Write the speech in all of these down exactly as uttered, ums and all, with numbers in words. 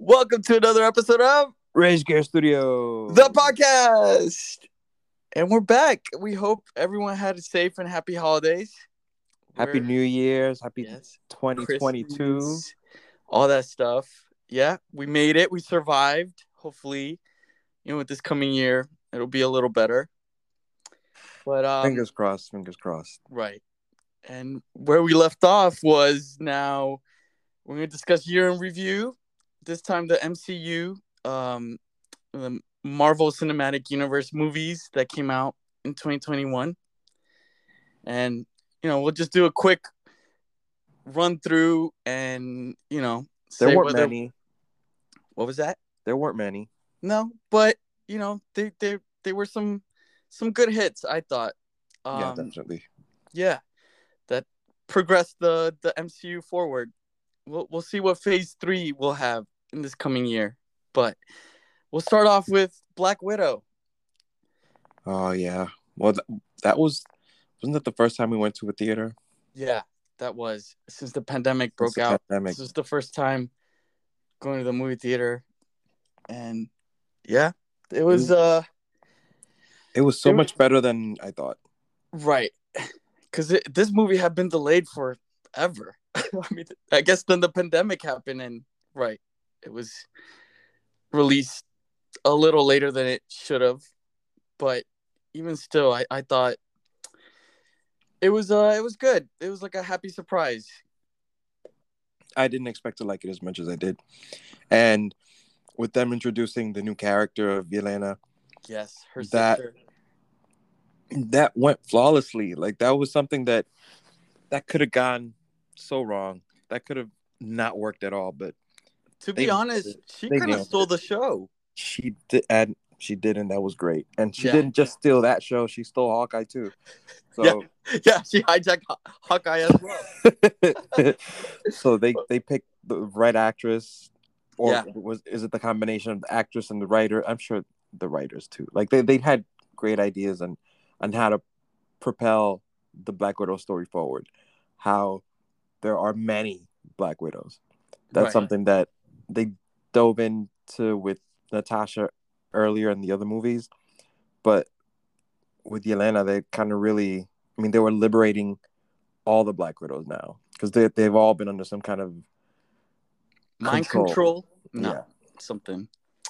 Welcome to another episode of Rage Gear Studio, the podcast. And we're back. We hope everyone had a safe and happy holidays. Happy We're, New Year's. Happy yes, twenty twenty-two. Christmas, all that stuff. Yeah, we made it. We survived. Hopefully, you know, with this coming year, it'll be a little better. But um, Fingers crossed. Fingers crossed. right. And where we left off was now we're going to discuss year in review. This time the M C U, um, the Marvel Cinematic Universe movies that came out in twenty twenty-one. And, you know, we'll just do a quick run through and, you know, say there weren't whether... many. What was that? There weren't many. No, but, you know, they, they, they were some some good hits, I thought. Um, yeah, definitely. Yeah, that progressed the, the M C U forward. We'll we'll see what phase three we'll have in this coming year. But we'll start off with Black Widow. Oh, yeah. Well, th- that was... Wasn't that the first time we went to a theater? Yeah, that was. Since the pandemic broke the out. Pandemic. This was the first time going to the movie theater. And, yeah, it was... uh. It was so it much was, better than I thought. Right. Because this movie had been delayed forever. I mean, I guess then the pandemic happened and, right, it was released a little later than it should have. But even still, I, I thought it was uh it was good. It was like a happy surprise. I didn't expect to like it as much as I did. And with them introducing the new character of Yelena, yes, her that, sister. That went flawlessly. Like, that was something that that could have gone so wrong. That could have not worked at all. But to be honest, she kind of stole the show. She did, and she did, and that was great. And she yeah. didn't just steal that show; she stole Hawkeye too. So yeah, yeah she hijacked Hawkeye as well. So they they picked the right actress, or yeah. was is it the combination of the actress and the writer? I'm sure the writers too. Like they they had great ideas on on how to propel the Black Widow story forward. How there are many Black Widows. That's right. Something that they dove into with Natasha earlier in the other movies, but with Yelena, they kind of really, I mean, they were liberating all the Black Widows now because they they've all been under some kind of mind control. control. No, yeah, something.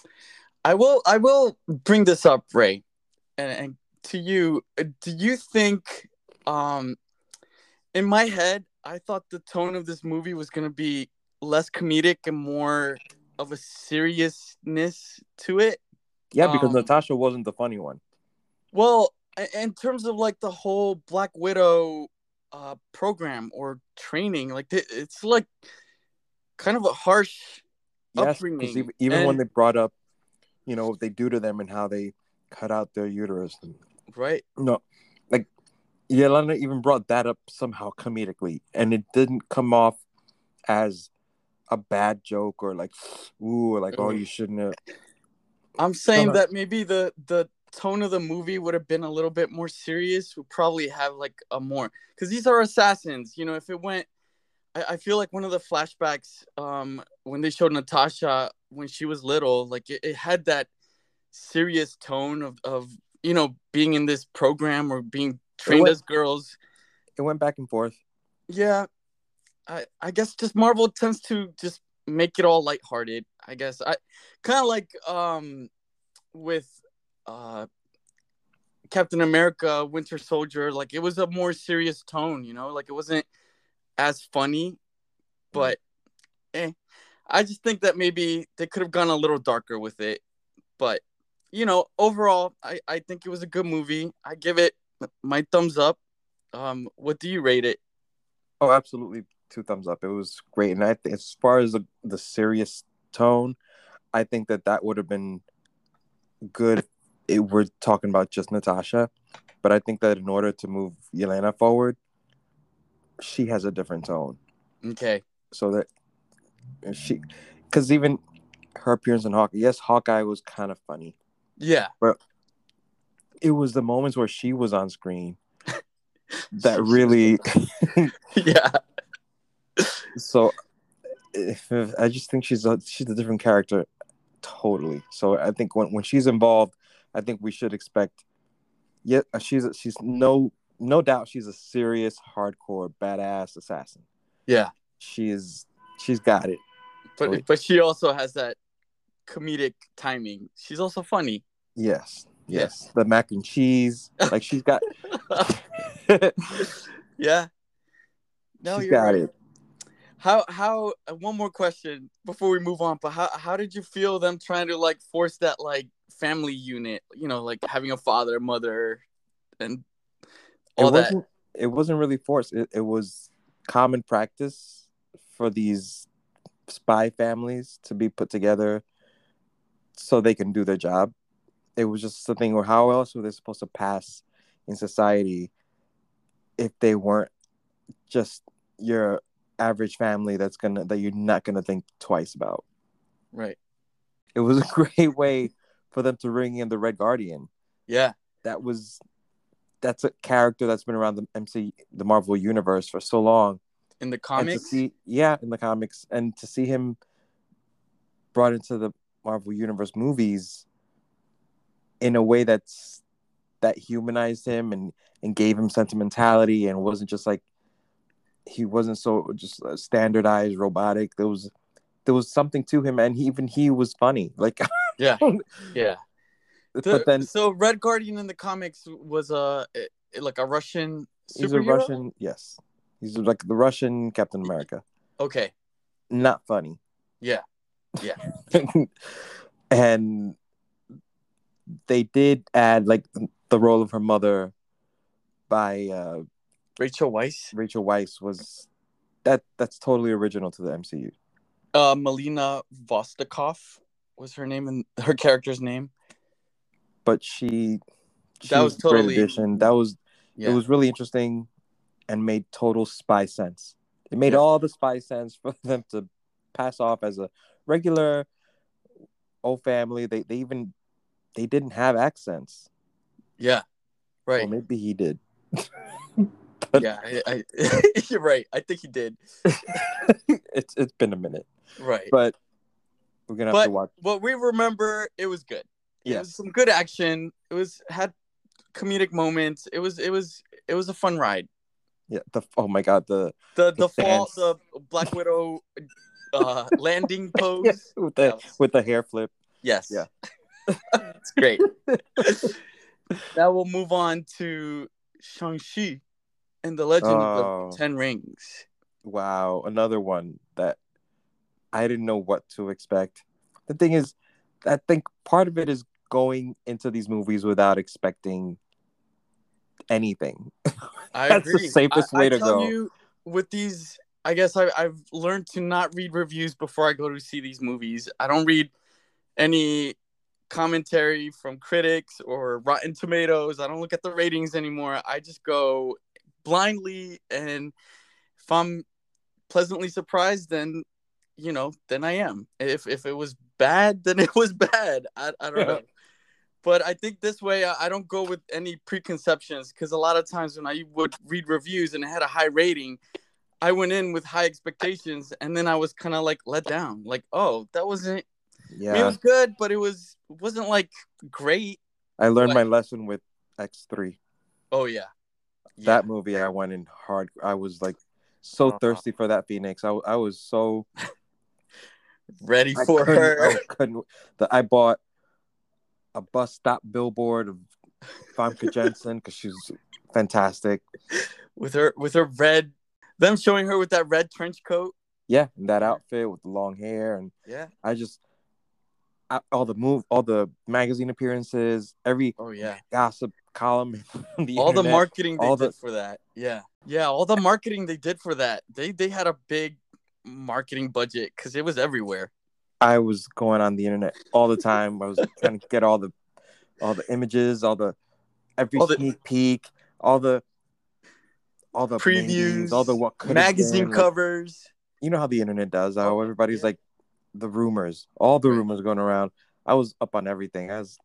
I will I will bring this up, Ray, and, and to you. Do you think, um, in my head, I thought the tone of this movie was going to be less comedic and more of a seriousness to it? Yeah, because um, Natasha wasn't the funny one. Well, in terms of like the whole Black Widow uh, program or training, like it's like kind of a harsh yes, upbringing. Because even, even and, when they brought up, you know, what they do to them and how they cut out their uterus. And, right. No, like Yelena even brought that up somehow comedically, and it didn't come off as a bad joke or like, ooh, like, oh, you shouldn't have. I'm saying uh-huh. that maybe the the tone of the movie would have been a little bit more serious. Would probably have like a more, because these are assassins. You know, if it went, I, I feel like one of the flashbacks, um, when they showed Natasha when she was little, like it, it had that serious tone of of you know being in this program or being trained went, as girls. It went back and forth. Yeah, I I guess just Marvel tends to just make it all lighthearted. I guess I kind of like um with uh Captain America Winter Soldier, like it was a more serious tone, you know, like it wasn't as funny, but eh, I just think that maybe they could have gone a little darker with it. But you know, overall, I I think it was a good movie. I give it my thumbs up. Um, what do you rate it? Oh, absolutely. Two thumbs up. It was great. And I think as far as the, the serious tone, I think that that would have been good if we're talking about just Natasha. But I think that in order to move Yelena forward, she has a different tone. Okay. So that she, because even her appearance in Hawkeye, yes, Hawkeye was kind of funny. Yeah. But it was the moments where she was on screen that really. yeah. So if, if, I just think she's a she's a different character, totally. So I think when, when she's involved, I think we should expect. Yeah, she's she's no no doubt she's a serious, hardcore, badass assassin. Yeah, she is. She's got it. but Wait. but she also has that comedic timing. She's also funny. Yes, yes. Yeah. The mac and cheese, like she's got. Yeah. No, she's you're got right. it. How how uh, one more question before we move on, but how how did you feel them trying to like force that like family unit, you know, like having a father, mother, and all it wasn't that? it wasn't really forced. It, it was common practice for these spy families to be put together so they can do their job. It was just something where how else were they supposed to pass in society if they weren't just your average family that's gonna that you're not gonna think twice about. Right. It was a great way for them to bring in the Red Guardian. Yeah. That was that's a character that's been around the M C the Marvel universe for so long. In the comics? And to see, yeah, in the comics. And to see him brought into the Marvel universe movies in a way that's that humanized him and, and gave him sentimentality and wasn't just like he wasn't so just standardized robotic. There was there was something to him, and he, even he was funny. Like yeah, yeah. But the, then, so Red Guardian in the comics was a like a Russian superhero? He's a Russian, yes. He's like the Russian Captain America. Okay. Not funny. Yeah, yeah. And they did add like the role of her mother by uh, Rachel Weisz. Rachel Weisz was that that's totally original to the M C U. Uh, Melina Vostokov was her name and her character's name. But she, she that was, was totally great addition. That was yeah. It was really interesting and made total spy sense. It made yeah. all the spy sense for them to pass off as a regular old family. They they even they didn't have accents. Yeah, right. Well, maybe he did. But... Yeah, I, I, you're right. I think he did. it's it's been a minute, right? But we're gonna have but to watch. What we remember, it was good. Yeah, it was some good action. It was had comedic moments. It was it was it was a fun ride. Yeah. The oh my god the the the, the fall the Black Widow uh, landing pose yeah, with the was... with the hair flip. Yes. Yeah. It's great. Now we'll move on to Shang-Chi and the Legend oh, of the Ten Rings. Wow, another one that I didn't know what to expect. The thing is, I think part of it is going into these movies without expecting anything. I That's agree. the safest I, way I to tell go. You, with these, I guess I, I've learned to not read reviews before I go to see these movies. I don't read any commentary from critics or Rotten Tomatoes. I don't look at the ratings anymore. I just go blindly, and if I'm pleasantly surprised, then you know, then I am. If if it was bad, then it was bad. I I don't know. But I think this way I, I don't go with any preconceptions, because a lot of times when I would read reviews and it had a high rating, I went in with high expectations, and then I was kind of like let down. Like, oh, that wasn't. Yeah, I mean, it was good, but it was it wasn't like great. I learned but... my lesson with X three. Oh yeah. yeah, that movie I went in hard. I was like so uh-huh. thirsty for that Phoenix. I I was so ready for I her. I couldn't. The, I bought a bus stop billboard of Famke Janssen because she's fantastic with her with her red. Them showing her with that red trench coat. Yeah, and that outfit with the long hair, and yeah, I just I, all the move, all the magazine appearances, every oh yeah gossip column, the all internet, the marketing they all did the... for that. Yeah, yeah, all the marketing they did for that. They they had a big marketing budget because it was everywhere. I was going on the internet all the time. I was trying to get all the all the images, all the every all sneak the... peek, all the all the previews, names, all the what could magazine been, covers. Like, you know how the internet does. How everybody's yeah. like the rumors, all the right. rumors going around. I was up on everything. As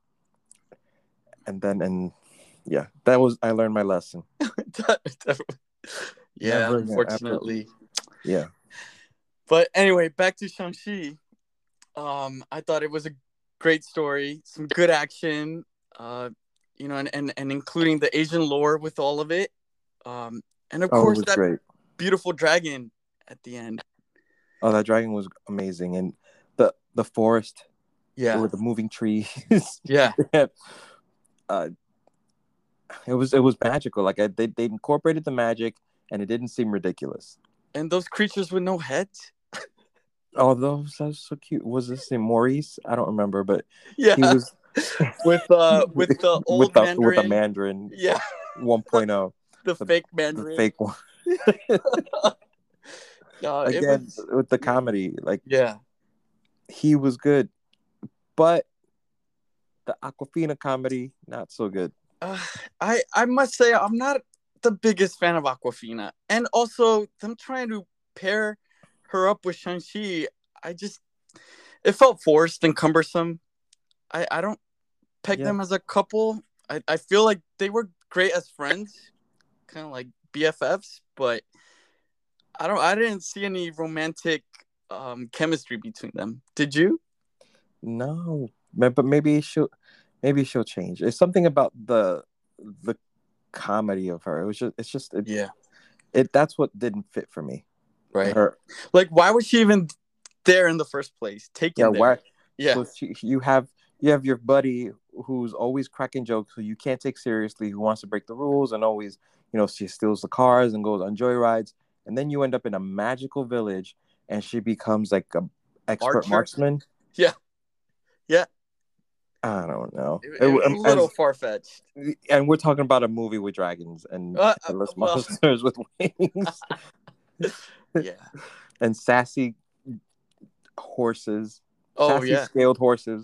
and then and yeah, that was I learned my lesson. yeah, Never, unfortunately. Yeah. But anyway, back to Shang-Chi. Um, I thought it was a great story, some good action, uh, you know, and, and, and including the Asian lore with all of it. Um, and of Oh, it course, was that great. beautiful dragon at the end. Oh, that dragon was amazing, and the the forest Yeah, with the moving trees. yeah. uh, it was it was magical. Like I, they they incorporated the magic, and it didn't seem ridiculous. And those creatures with no heads. Oh, those that was so cute. Was this in Maurice? I don't remember, but he Yeah, was with uh with the with old the with the Mandarin. Mandarin Yeah, 1.0, the the fake the Mandarin. fake one. No, it Again was. with the comedy, like Yeah. he was good, but the Aquafina comedy not so good. Uh, I I must say I'm not the biggest fan of Aquafina, and also them trying to pair her up with Shang-Chi. I just it felt forced and cumbersome. I I don't peg Yeah, them as a couple. I I feel like they were great as friends, kind of like B F Fs, but I don't I didn't see any romantic um chemistry between them. Did you? no, but maybe she'll maybe she'll change. It's something about the the comedy of her. It was just it's just it, Yeah. it that's what didn't fit for me. Right. Her Like, why was she even there in the first place? yeah, Taken why there. Yeah. so she, you have you have your buddy who's always cracking jokes who you can't take seriously, who wants to break the rules and always, you know, she steals the cars and goes on joyrides, and then you end up in a magical village and she becomes like a expert Archer. marksman. Yeah. Yeah. I don't know. It, It, it was a um, little as, far fetched. and we're talking about a movie with dragons and Uh, uh, headless well, monsters with wings yeah. and sassy horses, Oh, sassy yeah. scaled horses.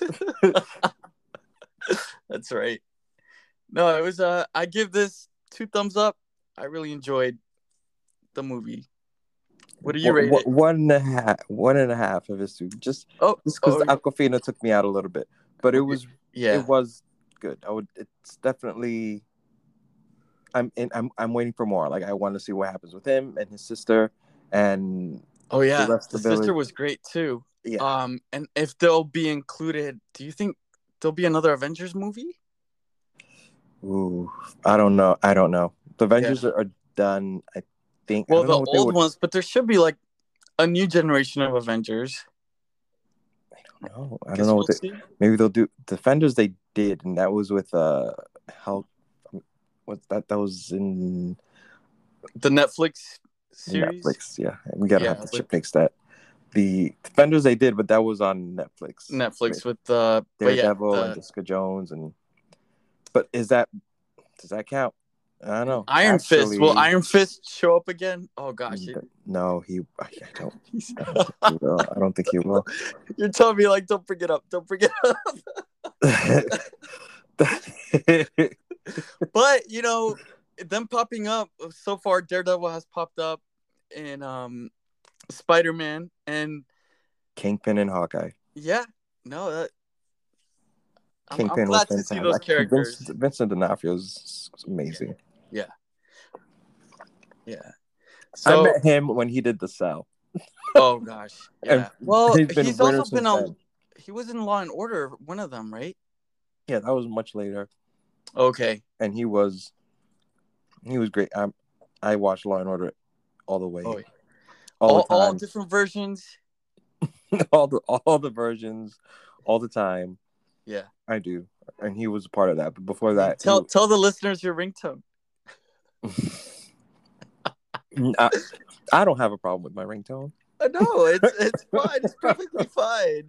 That's right. No, it was. Uh, I give this two thumbs up. I really enjoyed the movie. What do you rate it? One and a half, one and a half of his two. Just, Oh, just because oh, Aquafina took me out a little bit, but it was, it yeah. was good. I would. It's definitely. I'm in. I'm. I'm waiting for more. Like I want to see what happens with him and his sister, and Oh, the yeah. rest The of the village. sister was great too. Yeah. Um, and if they'll be included, do you think there'll be another Avengers movie? Ooh, I don't know. I don't know. The Avengers Yeah. are, are done. I think. I Well, don't know the what they old would. ones, but there should be like a new generation of Avengers. I don't know. I don't Guess know we'll what they. see. Maybe they'll do Defenders. They did, and that was with uh, how. What's that? That was in The Netflix series. Netflix. Yeah, we gotta Yeah, have to with fix that. The Defenders they did, but that was on Netflix. Netflix with uh, but yeah, Daredevil and the Jessica Jones, and but is that does that count? I don't know. Iron Fist. Will Actually, Iron Fist show up again? Oh gosh, it, no, he. I don't. I don't think he will. I don't think he will. You're telling me like, don't bring it up, don't bring it up. But you know, them popping up so far. Daredevil has popped up in um, Spider-Man, and Kingpin and Hawkeye. yeah, no, that I'm, I'm Kingpin was glad to see those fantastic. characters. Vincent, Vincent D'Onofrio is amazing. Yeah, yeah. I So, met him when he did The Cell. oh gosh, yeah. And Well, he's been he's winner also been since on. then. He was in Law and Order, one of them, right? Yeah, that was much later. Okay. And he was, he was great. I, I watched Law and Order all the way, Oh, yeah. all, all, the time, all different versions. all the all the versions, all the time. Yeah, I do, and he was a part of that. But before that, tell he, tell the listeners your ringtone. I, I don't have a problem with my ringtone. No, it's it's fine. It's perfectly fine.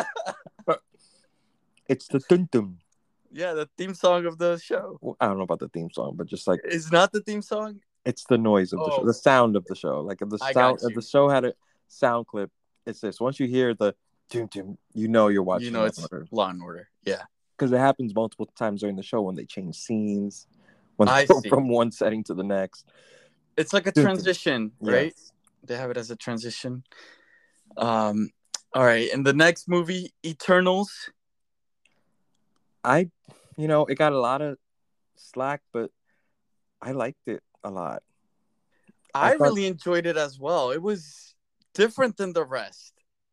It's the dun dun. Yeah, the theme song of the show. Well, I don't know about the theme song, but just like It's not the theme song. it's the noise of the show, Oh. the sound of the show. Like if the I sound, got if you. the show had a sound clip, it's this. Once you hear the dun dun, you know you're watching. You know Law it's and Order. Law and Order. Yeah, Because it happens multiple times during the show when they change scenes, when I they go see. from one setting to the next. It's like a Dun, dun. transition, right? Yes. They have it as a transition. Um. All right, and the next movie, Eternals. I, you know, it got a lot of slack, but I liked it a lot. I, I thought- really enjoyed it as well. It was different than the rest.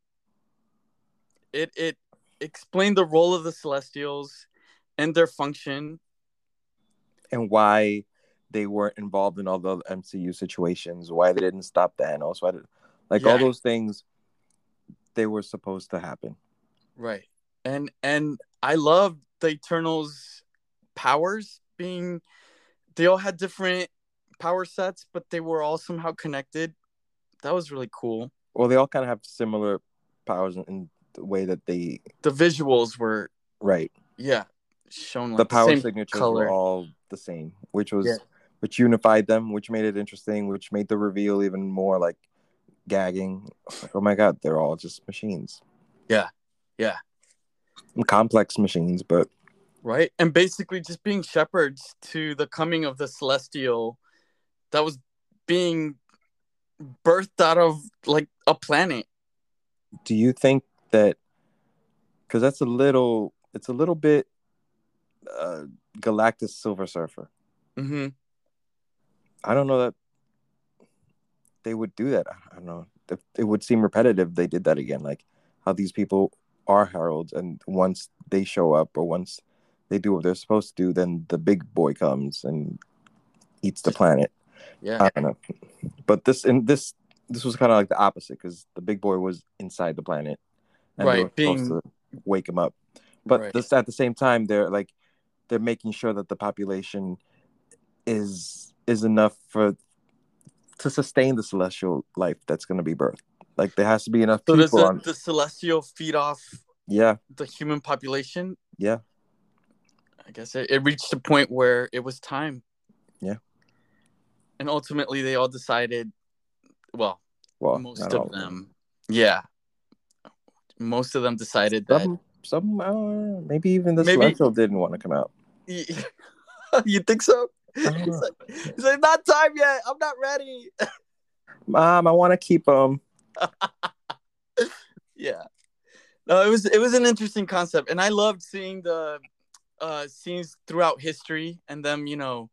It it explained the role of the Celestials and their function. And why they weren't involved in all the M C U situations, why they didn't stop Thanos, why did, like, Yeah. all those things, they were supposed to happen. Right. And and I love the Eternals' powers being, they all had different power sets, but they were all somehow connected. That was really cool. Well, they all kind of have similar powers in, in the way that they... The visuals were... Right. Yeah. Shown like the power the same signatures color. were all the same, which was... Yeah. Which unified them, which made it interesting, which made the reveal even more, like, gagging. Like, oh my god, they're all just machines. Yeah. Yeah. Complex machines, but... Right. And basically just being shepherds to the coming of the Celestial that was being birthed out of, like, a planet. Do you think that... Because that's a little... It's a little bit... Uh, Galactus Silver Surfer. Mm-hmm. I don't know that they would do that. I don't know. It would seem repetitive if they did that again. Like how these people are heralds, and once they show up or once they do what they're supposed to do, then the big boy comes and eats the planet. Yeah. I don't know. But this in this this was kind of like the opposite, because the big boy was inside the planet, and right, they were being... supposed to wake him up. But right. this at the same time, they're like they're making sure that the population is is enough for to sustain the celestial life that's going to be birthed. Like there has to be enough so people. does the, on... the Celestial feed off yeah the human population? Yeah. I guess it, it reached a point where it was time. Yeah. And ultimately they all decided, well, well most of them, them yeah most of them decided that some, some uh, maybe even the maybe... Celestial didn't want to come out. You think so? He's Uh, like, he's like, not time yet. I'm not ready. Mom, I want to keep them. Yeah. No, it was it was an interesting concept, and I loved seeing the uh, scenes throughout history and them, you know,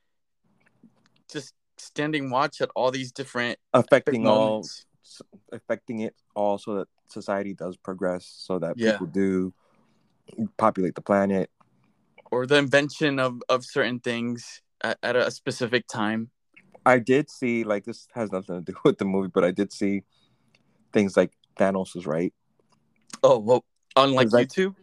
just standing watch at all these different affecting all, affecting it all, so that society does progress, so that yeah. people do populate the planet, or the invention of, of certain things at, at a specific time. I did see, like, this has nothing to do with the movie, but I did see things like Thanos was right. Oh, well, on like YouTube?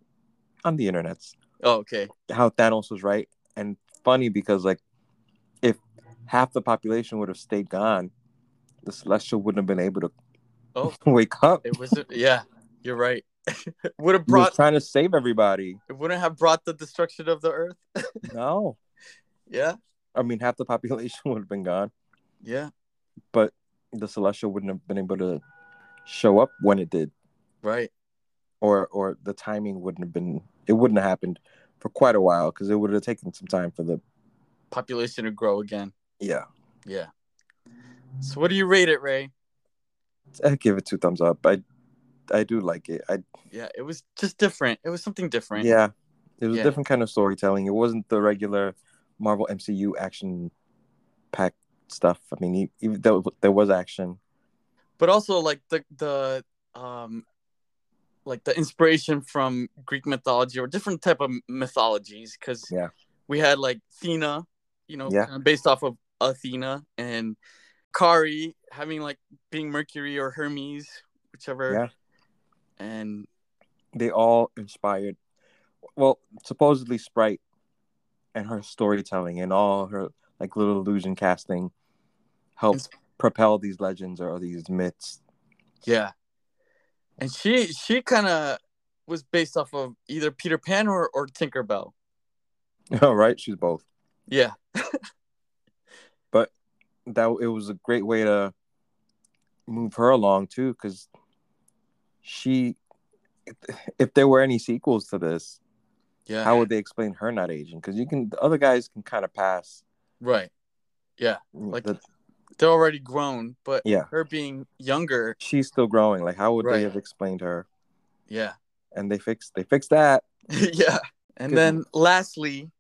On the internet. Oh, okay. How Thanos was right. And funny because, like, if half the population would have stayed gone, the Celestial wouldn't have been able to oh. wake up. It was, yeah, you're right. Would have brought... He was brought... trying to save everybody. It wouldn't have brought the destruction of the Earth. No. Yeah. I mean, half the population would have been gone. Yeah. But the Celestial wouldn't have been able to show up when it did. Right. Or or the timing wouldn't have been... It wouldn't have happened for quite a while, because it would have taken some time for the population to grow again. Yeah. Yeah. So what do you rate it, Ray? I give it two thumbs up. I I do like it. I Yeah, it was just different. It was something different. Yeah. It was yeah. a different kind of storytelling. It wasn't the regular Marvel M C U action packed stuff. I mean, even though there was action, but also like the the um like the inspiration from Greek mythology or different type of mythologies, because yeah, we had like Athena, you know, yeah. kind of based off of Athena, and Kari having like being Mercury or Hermes, whichever. Yeah. And they all inspired. Well, supposedly Sprite and her storytelling and all her like little illusion casting helped Insp- propel these legends or these myths. Yeah. And she she kind of was based off of either Peter Pan or, or Tinkerbell. Oh, right. She's both. Yeah. But that it was a great way to move her along too, because she, if, if there were any sequels to this, yeah, how would they explain her not aging? Because you can, the other guys can kind of pass. Right. Yeah. Like the, they're already grown, but yeah, her being younger, she's still growing. Like, how would right. they have explained her? Yeah. And they fixed they fixed that. Yeah. And Good then one. Lastly,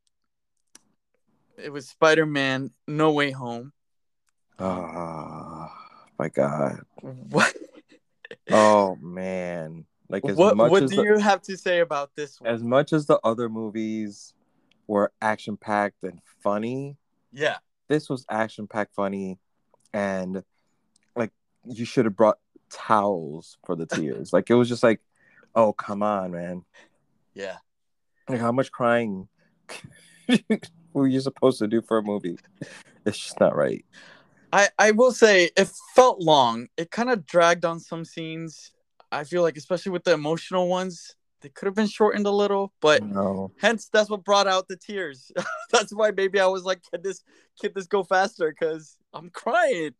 it was Spider-Man No Way Home. Ah, uh, my God. What? Oh man. Like as What much what as do the you have to say about this one? as much as the other movies were action packed and funny, Yeah. this was action packed funny, and like you should have brought towels for the tears. Like it was just like, oh come on, man. Yeah. Like how much crying were you supposed to do for a movie? It's just not right. I, I will say it felt long. It kind of dragged on some scenes. I feel like, especially with the emotional ones, they could have been shortened a little, but No. hence that's what brought out the tears. That's why maybe I was like, can this can this go faster? Because I'm crying.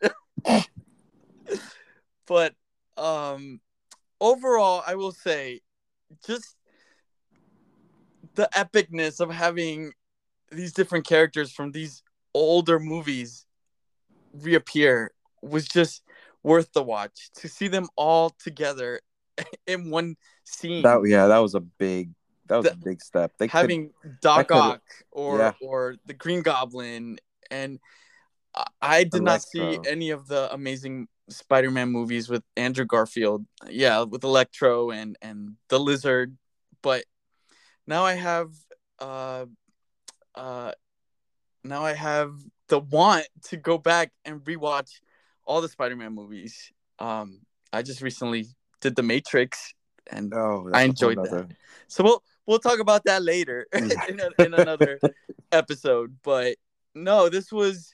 But um overall, I will say just the epicness of having these different characters from these older movies reappear was just worth the watch. To see them all together in one That scene, yeah, that was a big that was the, a big step. They could having that Doc could Ock or yeah, or the Green Goblin, and I, I did not see Electro. any of the Amazing Spider-Man movies with Andrew Garfield. Yeah, with Electro and and the Lizard, but now I have uh uh now I have the want to go back and rewatch all the Spider-Man movies. Um, I just recently did The Matrix, and Oh, I that's a whole enjoyed that. nother. So we'll we'll talk about that later Yeah. in a, in another episode. But no, this was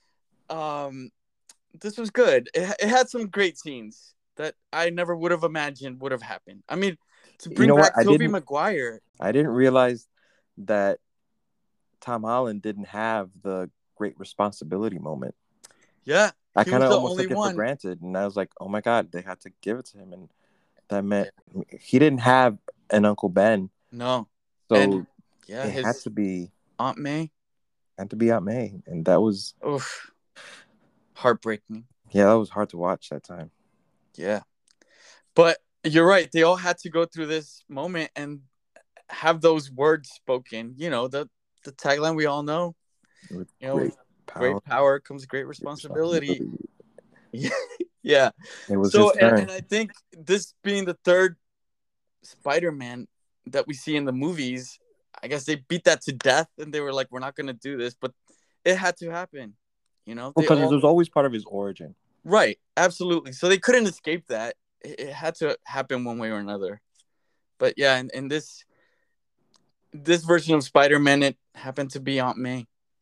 um this was good. It, it had some great scenes that I never would have imagined would have happened. I mean, to You bring know what? back I Tobey didn't Maguire. I didn't realize that Tom Holland didn't have the great responsibility moment. Yeah, I he kind was of the almost only took it for one. granted, and I was like, "Oh my God, they had to give it to him," and that meant he didn't have an Uncle Ben, No, so and yeah, it had his to be Aunt May. had to be Aunt May, and that was Oof, heartbreaking. yeah, that was hard to watch that time. Yeah, but you're right. They all had to go through this moment and have those words spoken. You know, the the tagline we all know. With You know, great with power, great power comes great great responsibility. responsibility. Yeah. It was So, his and, turn. and I think this being the third Spider-Man that we see in the movies, I guess they beat that to death, and they were like, "We're not going to do this," but it had to happen. You know, they Because it all was always part of his origin. right, absolutely. So they couldn't escape that. It, it had to happen one way or another. But yeah, in, in this this version of Spider-Man, it happened to be Aunt May.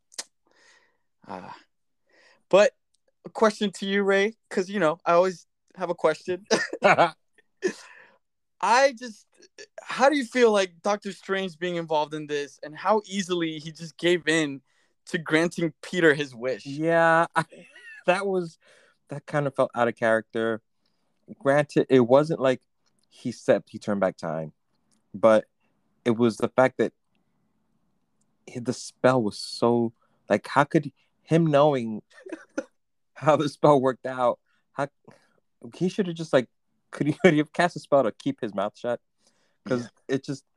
Uh, but a question to you, Ray, because you know I always have a question. I just, how do you feel like Doctor Strange being involved in this, and how easily he just gave in to granting Peter his wish? Yeah, I, that was that kind of felt out of character. Granted, it wasn't like he said he turned back time, but it was the fact that the spell was so like how could him knowing how the spell worked out, how he should have just like could he, could he have cast a spell to keep his mouth shut? Because yeah. it just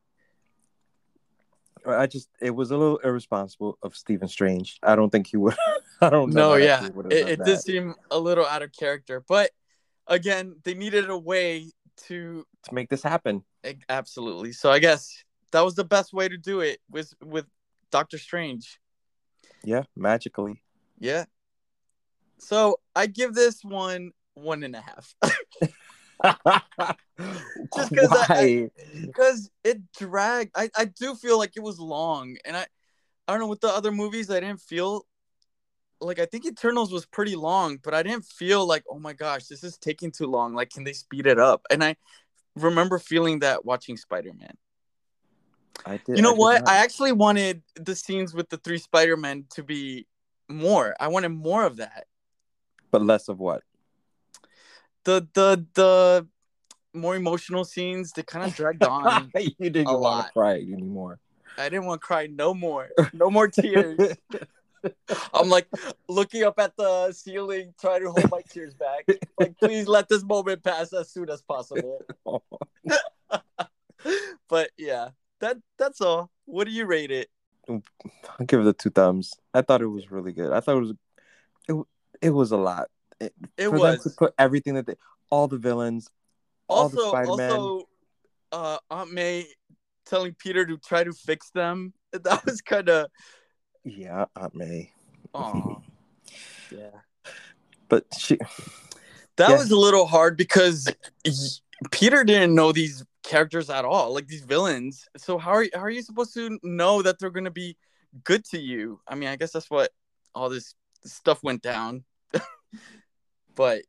I just it was a little irresponsible of Stephen Strange. I don't think he would. I don't know. No, yeah, he would have it, done it that. did seem a little out of character, but again, they needed a way to to make this happen. Absolutely. So I guess that was the best way to do it was with Doctor Strange. Yeah, magically. Yeah. So I give this one one and a half. Just because I, because it dragged. I, I do feel like it was long, and I I don't know, with the other movies I didn't feel like, I think Eternals was pretty long, but I didn't feel like, oh my gosh, this is taking too long. Like, can they speed it up? And I remember feeling that watching Spider-Man. I did. You know I what? I actually wanted the scenes with the three Spider-Men to be more. I wanted more of that. But less of what? The the the more emotional scenes, they kind of dragged on. You didn't want to cry anymore. I didn't want to cry no more. No more tears. I'm like looking up at the ceiling, trying to hold my tears back. Like, please let this moment pass as soon as possible. But yeah, that that's all. What do you rate it? I'll give it the two thumbs. I thought it was really good. I thought it was it, it was a lot. It, It for them to was. put everything that they, all the villains, all the Also, Spider-Man. also, uh, Aunt May telling Peter to try to fix them. That was kind of, Yeah, Aunt May. oh, yeah. But she, That yeah, was a little hard because Peter didn't know these characters at all, like these villains. So how are how are you supposed to know that they're gonna be good to you? I mean, I guess that's what all this stuff went down. But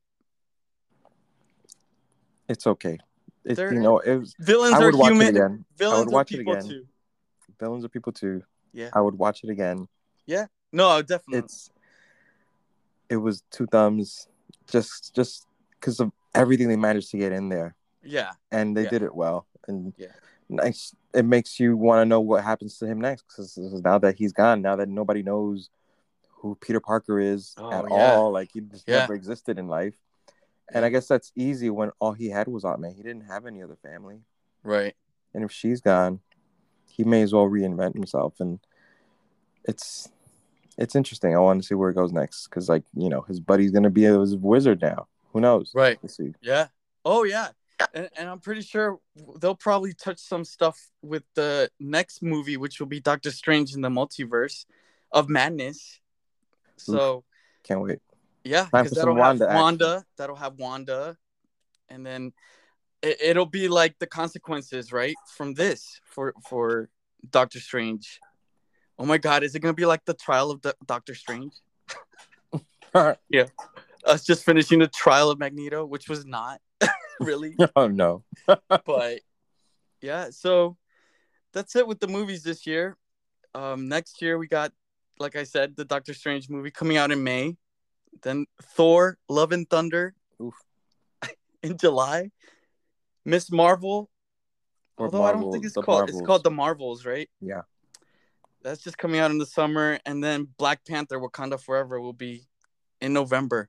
it's okay. It you they're know it was. villains I are would watch it human. again. I would Villains are watch it people again. too. Villains are people too. Yeah. I would watch it again. Yeah. No, definitely. It's it was two thumbs, just just because of everything they managed to get in there. Yeah. And they yeah. did it well. And yeah. nice. It makes you want to know what happens to him next. Because now that he's gone, now that nobody knows who Peter Parker is oh, at yeah. all, like he just yeah. never existed in life. And yeah. I guess that's easy when all he had was Aunt May. He didn't have any other family. Right. And if she's gone, he may as well reinvent himself. And it's it's interesting. I want to see where it goes next. Because, like, you know, his buddy's going to be a wizard now. Who knows? Right. We'll see. Yeah. Oh, yeah. And, and I'm pretty sure they'll probably touch some stuff with the next movie, which will be Doctor Strange in the Multiverse of Madness. So, Oof. Can't wait. Yeah, Time because for that'll some have Wanda Wanda. action. That'll have Wanda. And then it, it'll be like the consequences, right? From this for, for Doctor Strange. Oh, my God. Is it going to be like the trial of the Doctor Strange? Yeah. Us just finishing the trial of Magneto, which was not really. Oh, no. But, yeah, so that's it with the movies this year. Um, next year, we got, like I said, the Doctor Strange movie coming out in May. Then Thor, Love and Thunder Oof. in July. Miss Marvel. Or Although Marvel, I don't think it's the called Marvels. it's called The Marvels, right? Yeah. That's just coming out in the summer. And then Black Panther, Wakanda Forever will be in November.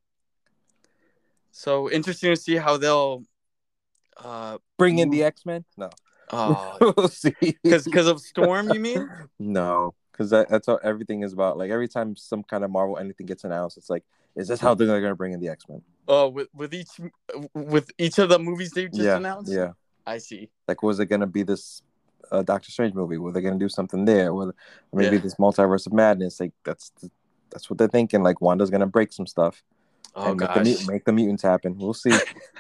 So interesting to see how they'll uh, bring in the X-Men? No. Oh, we'll see. Because because of Storm, you mean? No, because that, that's how everything is about. Like every time some kind of Marvel anything gets announced, it's like, is this how they're going to bring in the X-Men? Oh, with with each with each of the movies they just yeah, announced. Yeah, I see. Like, was it going to be this uh, Doctor Strange movie? Were they going to do something there? Or maybe Yeah. this Multiverse of Madness? Like that's that's what they're thinking. Like Wanda's going to break some stuff. Oh and gosh, make the, mut- make the mutants happen. We'll see.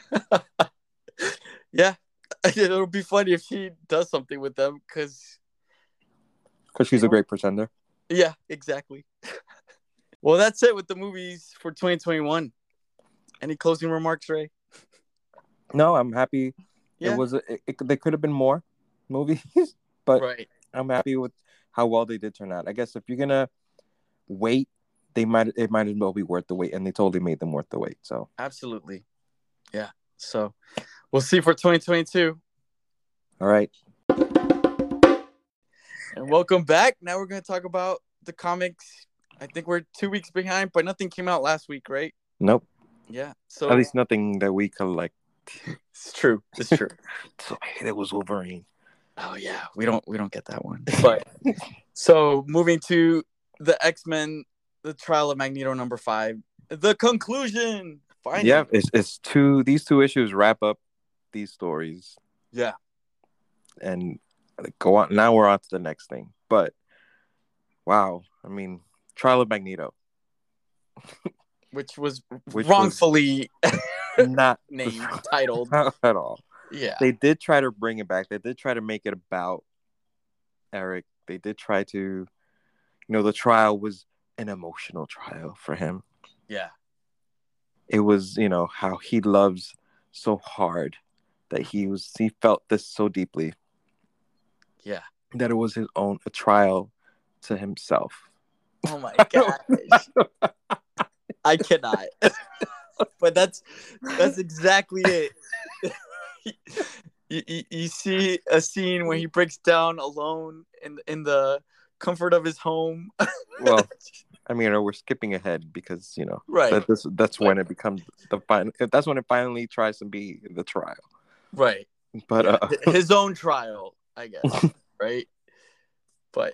Yeah, it'll be funny if she does something with them because because she's a great pretender. Yeah, exactly. Well, that's it with the movies for twenty twenty-one. Any closing remarks, Ray? No, I'm happy. Yeah. It was. A, it, it, there could have been more movies, but right. I'm happy with how well they did turn out. I guess if you're gonna wait, they might it might as well be worth the wait, and they totally made them worth the wait. So absolutely, yeah. So we'll see for twenty twenty-two. All right. And welcome back. Now we're going to talk about the comics. I think we're two weeks behind, but nothing came out last week, right? Nope. Yeah. So at least nothing that we collect. It's true. It's true. So it was Wolverine. Oh yeah, we don't we don't get that one. But so moving to the X-Men, the Trial of Magneto number five, the conclusion. Finally. Yeah, it's it's two. These two issues wrap up these stories. Yeah. And go on. Now we're on to the next thing. But wow, I mean, Trial of Magneto, which was which wrongfully was not named, titled not at all. Yeah, they did try to bring it back. They did try to make it about Eric. They did try to, you know, the trial was an emotional trial for him. Yeah, it was, you know, how he loves so hard that he was he felt this so deeply. Yeah. That it was his own a trial to himself. Oh my gosh. I cannot. But that's that's exactly it. you, you, you see a scene where he breaks down alone in in the comfort of his home. Well, I mean, we're skipping ahead because, you know, right. that this, that's right. when it becomes the final. That's when it finally tries to be the trial. Right. But yeah. uh, his own trial, I guess. Right. But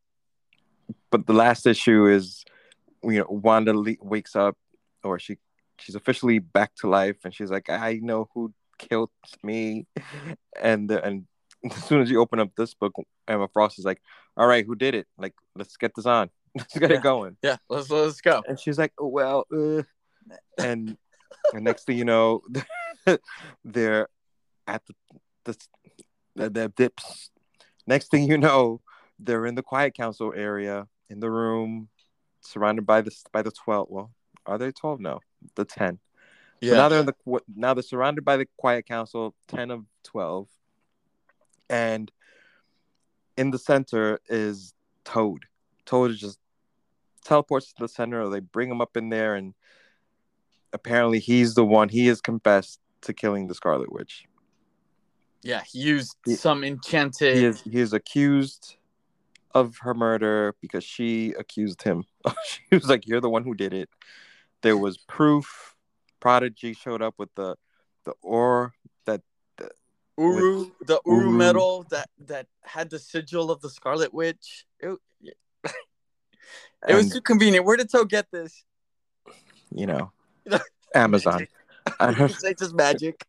but the last issue is, you know, Wanda le- wakes up, or she she's officially back to life, and she's like, I know who killed me. And and as soon as you open up this book, Emma Frost is like, all right, who did it? Like, let's get this on. Let's get yeah. it going. Yeah, let's let's go. And she's like, oh, well, uh. and the next thing you know, they're at the the, the the dips. Next thing you know, they're in the quiet council area in the room, surrounded by the by the twelve. Well, are they twelve? No, the ten. Yeah. So now they're in the now they're surrounded by the quiet council, ten of twelve, and in the center is Toad. Toad is just teleports to the center, or they bring him up in there, and apparently he's the one. He has confessed to killing the Scarlet Witch. Yeah, he used he, some enchanted. He is he is accused of her murder because she accused him. She was like, "You're the one who did it." There was proof. Prodigy showed up with the the ore that the, Uru with, the Uru, Uru medal that that had the sigil of the Scarlet Witch. It, it and, was too convenient. Where did Toad get this? You know, Amazon. It's just magic.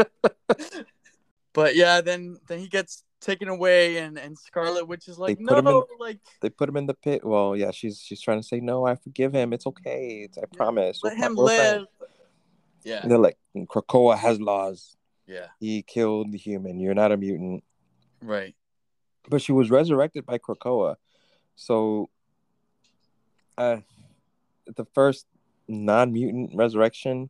But yeah, then then he gets taken away, and, and Scarlet Witch is like, no, in, like they put him in the pit. Well, yeah, she's she's trying to say, no, I forgive him. It's okay. It's, I yeah, promise. Let we're, him we're live. Friends. Yeah. And they're like, Krakoa has laws. Yeah. He killed the human. You're not a mutant. Right. But she was resurrected by Krakoa. So, uh, the first non-mutant resurrection,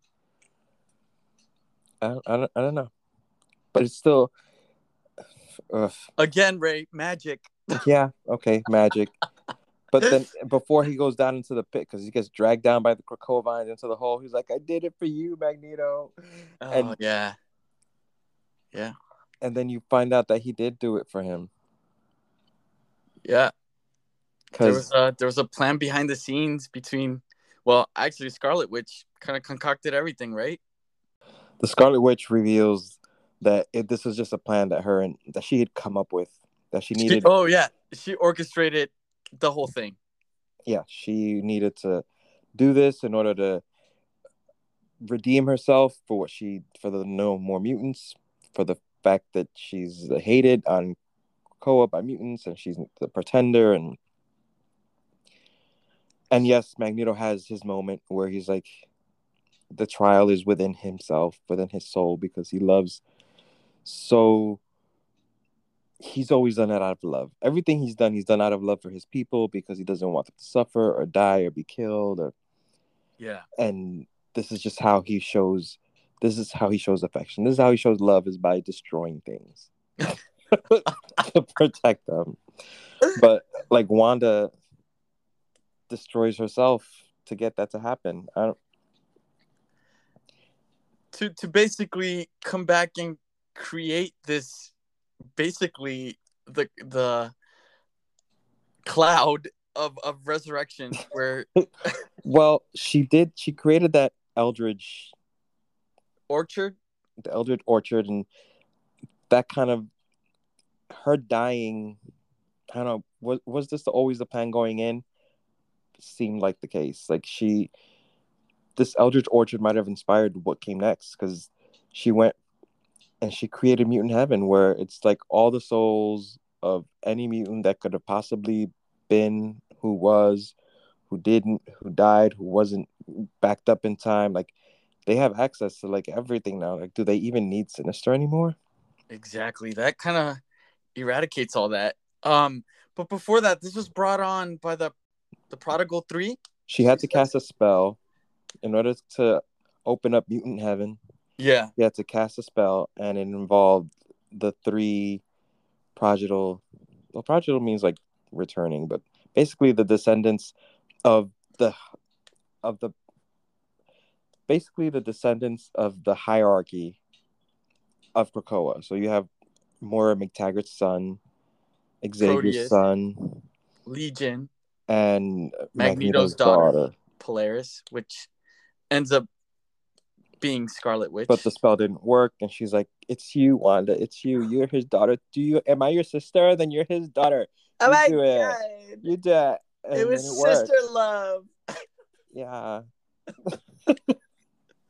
I, I, don't, I don't know. But it's still... Ugh. Again, Ray, magic. Yeah, okay, magic. But then before he goes down into the pit, because he gets dragged down by the Krakoa vines into the hole, he's like, I did it for you, Magneto. Oh, and, yeah. Yeah. And then you find out that he did do it for him. Yeah. There was, a, there was a plan behind the scenes between, well, actually, Scarlet Witch kind of concocted everything, right? The Scarlet Witch reveals that it, this was just a plan that her and that she had come up with, that she needed. She, oh, yeah. She orchestrated the whole thing. Yeah, she needed to do this in order to redeem herself for what she, for the no more mutants, for the fact that she's hated on Krakoa by mutants, and she's the pretender, and and yes, Magneto has his moment where he's like, the trial is within himself, within his soul, because he loves so. He's always done it out of love. Everything he's done, he's done out of love for his people, because he doesn't want them to suffer or die or be killed. Or yeah. And this is just how he shows. This is how he shows affection. This is how he shows love, is by destroying things to protect them. But like Wanda destroys herself to get that to happen. I don't. To to basically come back and create this. Basically the the cloud of, of resurrection where well she did she created that Eldritch orchard the Eldritch orchard, and that kind of her dying, I don't know, was was this the, always the plan going in? Seemed like the case. Like she this Eldritch orchard might have inspired what came next, because she went and she created Mutant Heaven, where it's like all the souls of any mutant that could have possibly been, who was, who didn't, who died, who wasn't backed up in time. Like, they have access to like everything now. Like, do they even need Sinister anymore? Exactly. That kind of eradicates all that. Um, but before that, this was brought on by the the Prodigal Three. She had to cast a spell in order to open up Mutant Heaven. Yeah. You had to cast a spell, and it involved the three prodigal. Well, prodigal means like returning, but basically the descendants of the of the basically the descendants of the hierarchy of Krakoa. So you have Moira McTaggart's son, Xavier's Proteus, son, Legion, and Magneto's, Magneto's daughter, daughter, Polaris, which ends up being Scarlet Witch. But the spell didn't work, and she's like, it's you, Wanda, it's you, you're his daughter. Do you am I your sister? Then you're his daughter. Oh you my do god it. You do it. And it was it sister love. Yeah.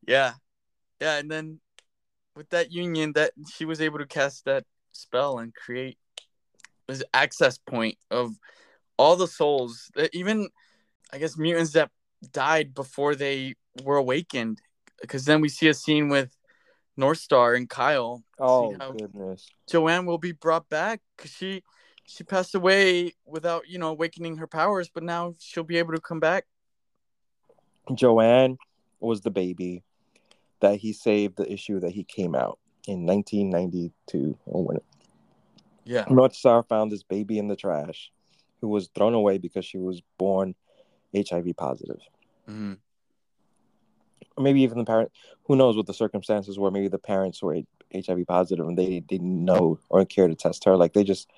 Yeah, yeah, and then with that union, that she was able to cast that spell and create this access point of all the souls, that even I guess mutants that died before they were awakened. Because then we see a scene with Northstar and Kyle. See Oh how goodness. Joanne will be brought back because she she passed away without, you know, awakening her powers, but now she'll be able to come back. Joanne was the baby that he saved the issue that he came out in nineteen ninety-two. Or when Yeah. Northstar found this baby in the trash who was thrown away because she was born H I V positive. Mm-hmm. Or maybe even the parent, who knows what the circumstances were. Maybe the parents were H I V positive and they didn't know or care to test her. Like they just,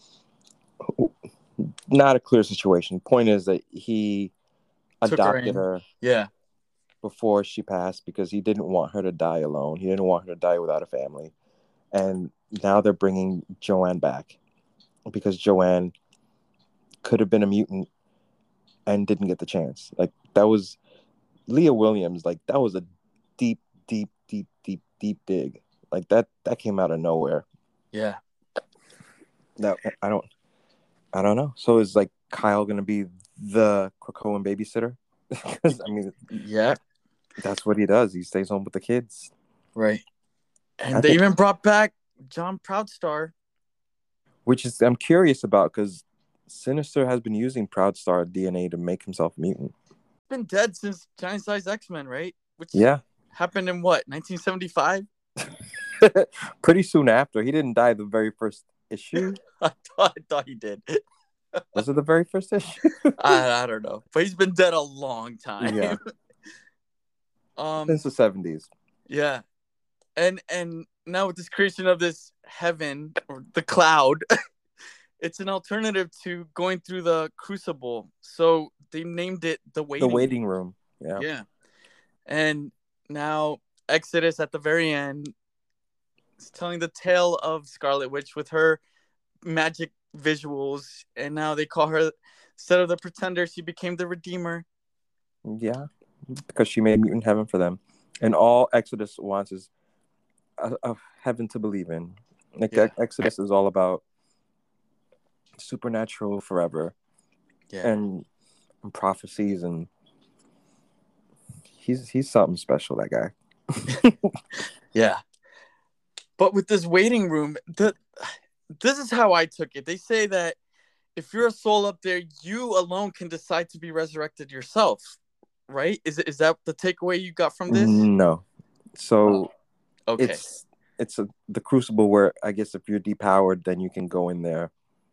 not a clear situation. Point is that he Took her adopted in. her Yeah. before she passed because he didn't want her to die alone. He didn't want her to die without a family. And now they're bringing Joanne back because Joanne could have been a mutant and didn't get the chance. Like that was Leah Williams. Like that was a deep, deep, deep, deep, deep dig. Like that that came out of nowhere. Yeah. That I don't I don't know. So is like Kyle gonna be the Krakoan babysitter? Because I mean, yeah, that's what he does. He stays home with the kids. Right. And I they think, even brought back John Proudstar. which is I'm curious about because Sinister has been using Proudstar D N A to make himself a mutant. He's been dead since Giant Size X-Men, right? Which yeah happened in what, nineteen seventy-five? Pretty soon after. He didn't die the very first issue. I thought I thought he did. Was it the very first issue? I, I don't know, but he's been dead a long time. Yeah. um, Since the seventies. Yeah, and and now with this creation of this heaven or the cloud, it's an alternative to going through the crucible. So they named it the waiting. The waiting room. Yeah. Yeah, and now Exodus at the very end is telling the tale of Scarlet Witch with her magic visuals, and now they call her, instead of the Pretender, she became the Redeemer. Yeah, because she made mutant heaven for them, and all Exodus wants is a, a heaven to believe in. Like Yeah. Exodus is all about supernatural forever, Yeah, and, and prophecies, and he's he's something special. That guy. yeah. But with this waiting room, the this is how I took it. They say that if you're a soul up there, you alone can decide to be resurrected yourself, right? Is is that the takeaway you got from this? No. So oh, okay. it's it's a, the crucible where I guess if you're depowered, then you can go in there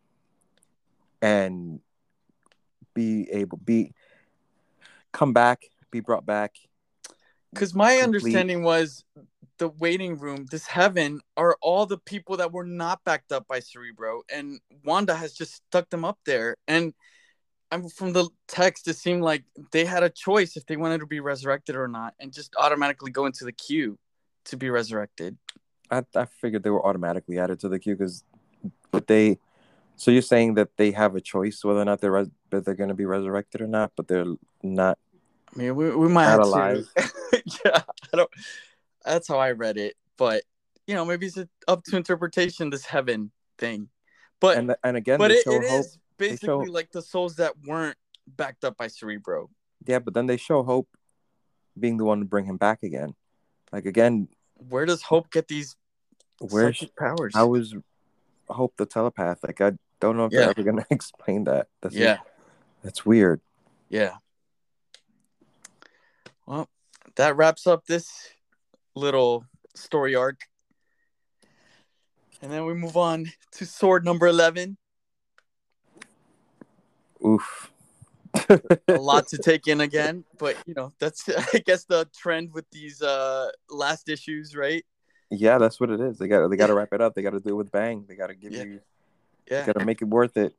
and be able be come back, be brought back. Because my complete. understanding was the waiting room, this heaven, are all the people that were not backed up by Cerebro, and Wanda has just stuck them up there. And I'm, from the text, it seemed like they had a choice if they wanted to be resurrected or not, and just automatically go into the queue to be resurrected. I, I figured they were automatically added to the queue because, but they. So you're saying that they have a choice whether or not they're res- that they're going to be resurrected or not, but they're not. I mean, we we might have alive. to. yeah, I don't. That's how I read it, but you know, maybe it's up to interpretation. This heaven thing, but and and again, but it, it hope. is basically show... like the souls that weren't backed up by Cerebro. Yeah, but then they show Hope being the one to bring him back again. Like again, where does Hope get these where's psychic powers? How is Hope the telepath? Like I don't know if yeah. they're ever gonna explain that. That's yeah, that's weird. Yeah. Well, that wraps up this little story arc. And then we move on to sword number eleven. Oof. A lot to take in again, but you know, that's I guess the trend with these uh last issues, right? Yeah, that's what it is. They got they got to wrap it up. They got to do it with bang. They got to give yeah. you. Yeah. Got to make it worth it.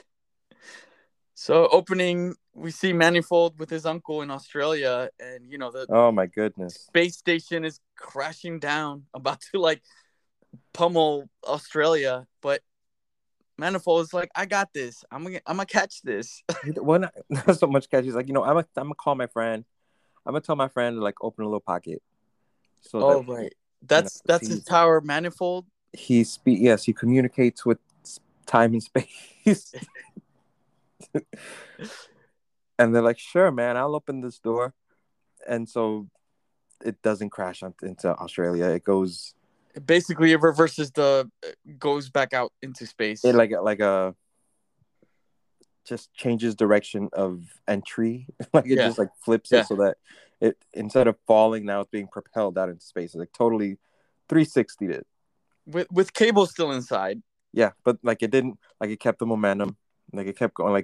So opening, we see Manifold with his uncle in Australia, and you know the oh my goodness, space station is crashing down, about to like pummel Australia, but Manifold is like, I got this. I'm gonna I'm gonna catch this. Well, not, not so much catch. He's like, you know, I'm gonna I'm gonna call my friend. I'm gonna tell my friend to like open a little pocket. so that Oh right. you know That's that's his he's power manifold. he speak yes he communicates with time and space. And they're like, sure, man, I'll open this door. And so it doesn't crash on, into Australia. It goes Basically, it reverses the goes back out into it space. like like a just changes direction of entry. Like it Yeah, just like flips it yeah. so that it instead of falling now it's being propelled out into space. It's like totally three sixty it. With with Cable still inside. Yeah, but like it didn't like it kept the momentum. Like it kept going. Like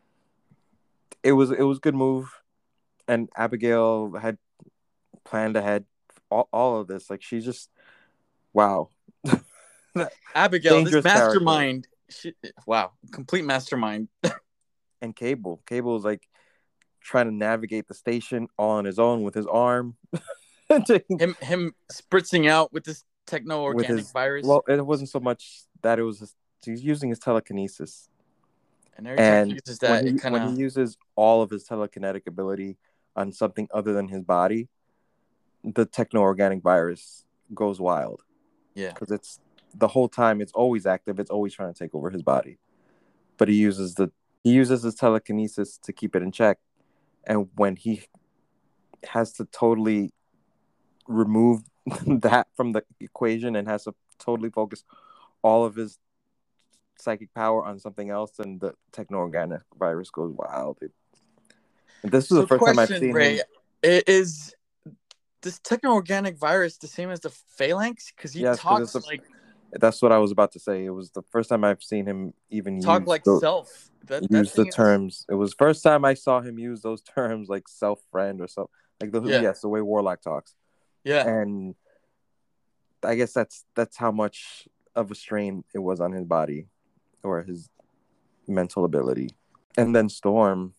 it was it was a good move. And Abigail had planned ahead all, all of this. Like she's just wow. Abigail, this Dangerous character. mastermind. She, wow, complete mastermind. And Cable. Cable is like trying to navigate the station all on his own with his arm. him him spritzing out with this techno With organic his virus. well, it wasn't so much that it was his, he's using his telekinesis. And every time he And uses when that, it he kind when he of uses all of his telekinetic ability on something other than his body, the techno organic virus goes wild. yeah. Because it's the whole time it's always active, it's always trying to take over his body. But he uses the he uses his telekinesis to keep it in check. And when he has to totally remove that from the equation and has to totally focus all of his psychic power on something else, and the techno-organic virus goes wild. It, and this is the So, first time I've question, seen Ray, him. is this techno organic virus the same as the Phalanx? Because he Yes, because it's talks the, like that's what I was about to say. It was the first time I've seen him even talk use like the, self. That that use the thing is terms. It was first time I saw him use those terms like self-friend or so. Like the yeah, yes, the way Warlock talks. yeah. And I guess that's that's how much of a strain it was on his body or his mental ability. And then Storm,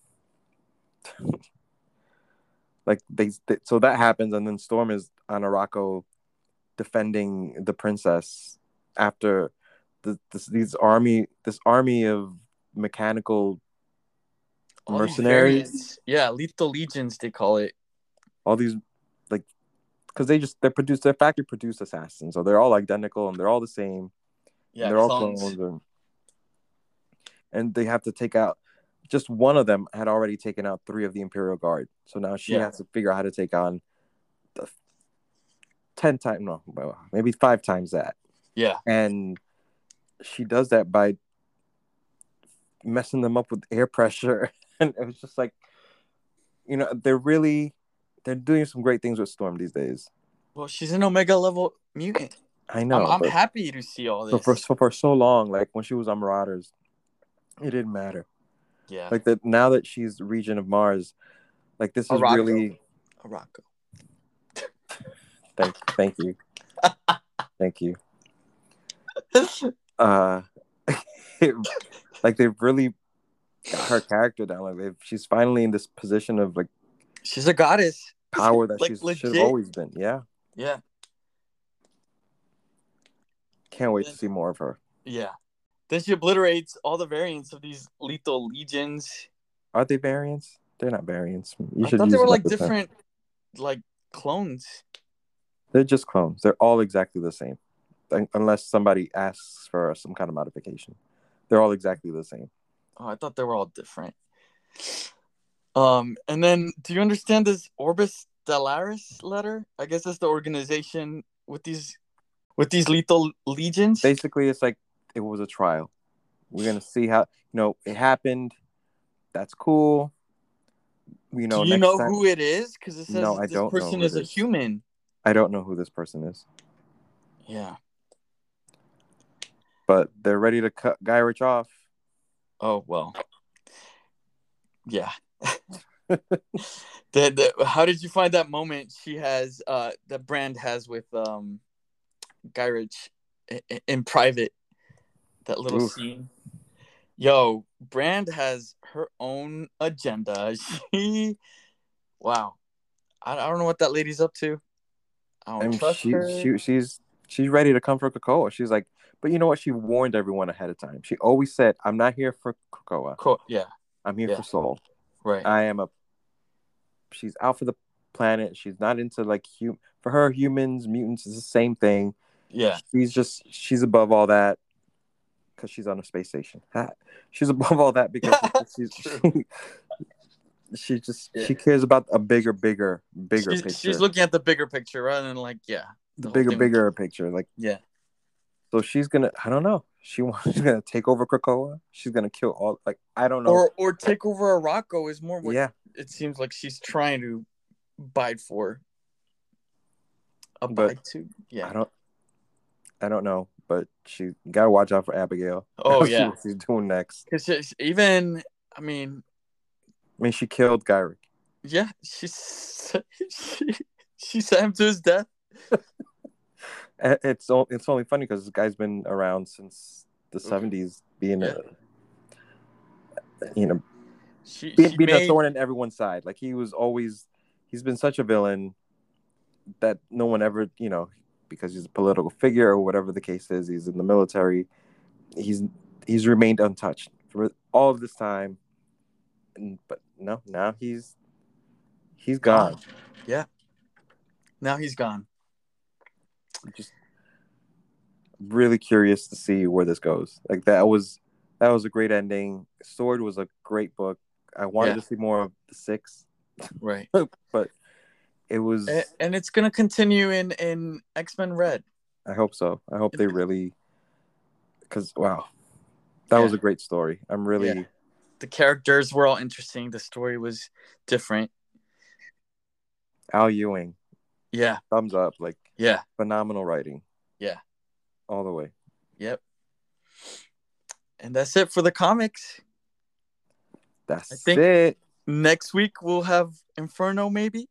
like they, they so that happens, and then Storm is on Arakko defending the princess after the, this these army this army of mechanical All these mercenaries, variants. Yeah, lethal legions they call it. all these like because they just they're produced they're factory produced assassins, so they're all identical and they're all the same and Yeah, they're all clones. clones and and they have to take out just one of them had already taken out three of the Imperial Guard, so now she Yeah, has to figure out how to take on the ten times no well, maybe five times that, yeah. and she does that by messing them up with air pressure. And it was just like, you know, they're really they're doing some great things with Storm these days. Well, she's an Omega level mutant. I I'm know, I'm but happy to see all but for, this. for for so long, like when she was on Marauders, it didn't matter. Yeah, Like that now that she's Region of Mars, like this is Arakko. really Arakko. thank thank you. Thank you. Uh it, like they've really got her character down. Like they've she's finally in this position of like She's a goddess. power that Like she's should have legit. always been. Yeah. Yeah. Can't wait Then, to see more of her. yeah. Then she obliterates all the variants of these lethal legions. Are they variants? They're not variants. You I should thought they use were like another term. different, like clones. They're just clones. They're all exactly the same, unless somebody asks for some kind of modification. They're all exactly the same. Oh, I thought they were all different. Um, and then do you understand this Orbis Stellaris letter? I guess that's the organization with these with these lethal legions. Basically, it's like it was a trial. We're gonna see how you know it happened. That's cool. You know, do you next know time. who it is? Because it says No, that I this don't know person who is it a is. human. I don't know who this person is. Yeah. But they're ready to cut Guy Rich off. Oh well. Yeah. the, the, how did you find that moment she has uh that Brand has with um Guy Ritchie in, in private, that little Oof. scene? Yo, Brand has her own agenda. She wow, I, I don't know what that lady's up to. I don't And trust she her. she she's she's ready to come for Krakoa. She's like, but you know what? She warned everyone ahead of time. She always said, "I'm not here for Krakoa. Cool. Yeah, I'm here yeah, for Soul. right. I am a." She's out for the planet. She's not into like hum- for her humans, mutants is the same thing. Yeah. She's just she's above all that because she's on a space station. She's above all that because she's, she's she, she just yeah. she cares about a bigger, bigger, bigger she's, picture. She's looking at the bigger picture rather than like yeah, the, the bigger, bigger we... picture. Like yeah. So she's gonna. I don't know. She wants. She's gonna take over Krakoa. She's gonna kill all. Like I don't know. Or or take over Arakko is more what yeah. it seems like she's trying to bide for. Abide but to yeah. I don't. I don't know, but she gotta watch out for Abigail. Oh yeah, see what she's doing next. Because even, I mean, I mean, she killed Gyrich. Yeah, she's she she sent him to his death. It's it's only funny because this guy's been around since the seventies, being yeah. a you know, she, being, she being made... a thorn in everyone's side. Like he was always, he's been such a villain that no one ever, you know. Because he's a political figure or whatever the case is, he's in the military. He's he's remained untouched for all of this time, and, but no, now he's he's gone. gone. Yeah, now he's gone. I'm just really curious to see where this goes. Like that was that was a great ending. Sword was a great book. I wanted yeah. to see more of the six, right? But it was, and, and it's gonna continue in in X-Men Red. I hope so. I hope they really, because wow, that yeah. was a great story. I'm really. Yeah. The characters were all interesting. The story was different. Al Ewing. Yeah. Thumbs up. Like. Yeah. Phenomenal writing. Yeah. All the way. Yep. And that's it for the comics. That's I think it. Next week we'll have Inferno, maybe.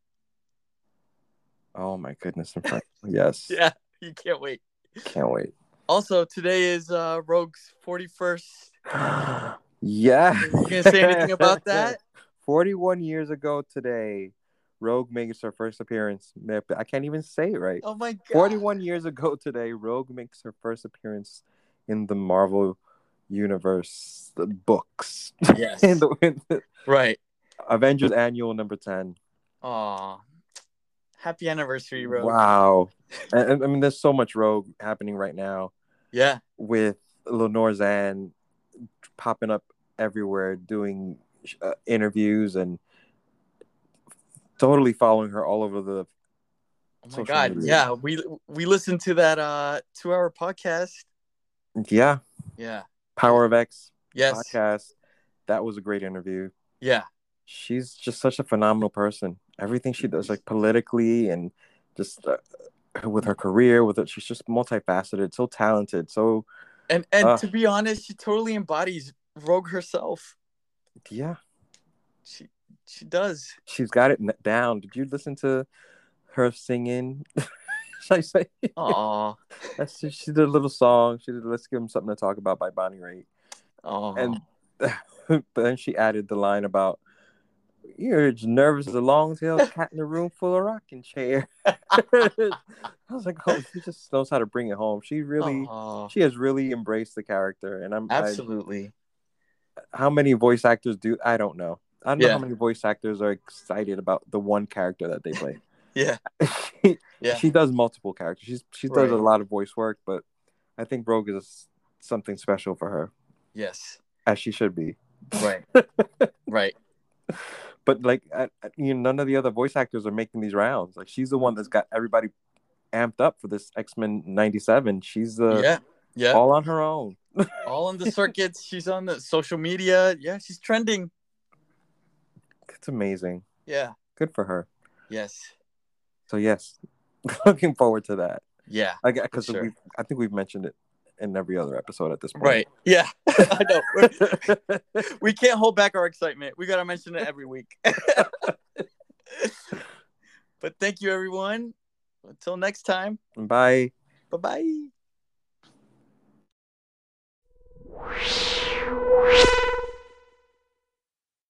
Oh my goodness! Yes. Yeah, you can't wait. Can't wait. Also, today is uh, Rogue's forty-first. Yeah. Are you gonna say anything about that? Forty-one years ago today, Rogue makes her first appearance. I can't even say it right. Oh my god! Forty-one years ago today, Rogue makes her first appearance in the Marvel Universe the books. Yes. in the, in the, right. Avengers Annual number ten. Aw. Happy anniversary, Rogue. Wow. and, I mean, there's so much Rogue happening right now. Yeah. With Lenore Zan popping up everywhere, doing uh, interviews and totally following her all over the Oh my god, media. Yeah. We we listened to that uh two-hour podcast. Yeah. Yeah. Power of X yes. podcast. That was a great interview. Yeah. She's just such a phenomenal person. Everything she does, like politically and just uh, with her career, with it, she's just multifaceted, so talented, so. And and uh, to be honest, she totally embodies Rogue herself. Yeah, she she does. She's got it down. Did you listen to her singing? Should I say? Aw, that's she did a little song. She did "Let's Give Him Something to Talk About" by Bonnie Raitt. Oh, and but then she added the line about. You're as nervous as a long-tailed cat in a room full of rocking chair. I was like, oh, she just knows how to bring it home. She really, Aww. she has really embraced the character, and I'm absolutely. I, how many voice actors do? I don't know. I don't yeah. know how many voice actors are excited about the one character that they play. yeah, she, yeah. She does multiple characters. She's she does right. a lot of voice work, but I think Rogue is something special for her. Yes, as she should be. Right, right. But like, I, you know, none of the other voice actors are making these rounds. Like, she's the one that's got everybody amped up for this X-Men ninety-seven. She's uh, yeah, yeah, all on her own. all on the circuits. She's on the social media. Yeah, she's trending. It's amazing. Yeah, good for her. Yes. So yes, looking forward to that. Yeah, because sure. we I think we've mentioned it in every other episode at this point. Right. Yeah. I know. We can't hold back our excitement. We got to mention it every week. But thank you, everyone. Until next time. Bye. Bye-bye.